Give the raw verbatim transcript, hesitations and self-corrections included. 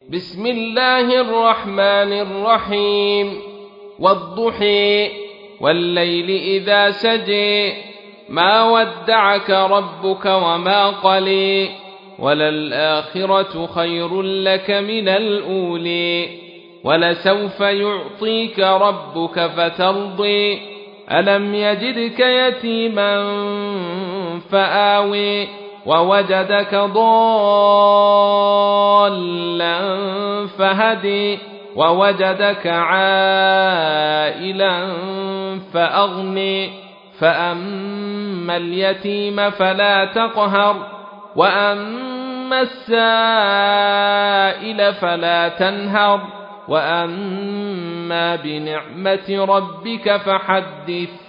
بسم الله الرحمن الرحيم والضحى والليل إذا سجى ما ودعك ربك وما قلى وللآخرة خير لك من الأولى ولسوف يعطيك ربك فترضى ألم يجدك يتيما فآوى ووجدك ضالا فهدي ووجدك عائلا فأغني فأما اليتيم فلا تقهر وأما السائل فلا تنهر وأما بنعمة ربك فحدث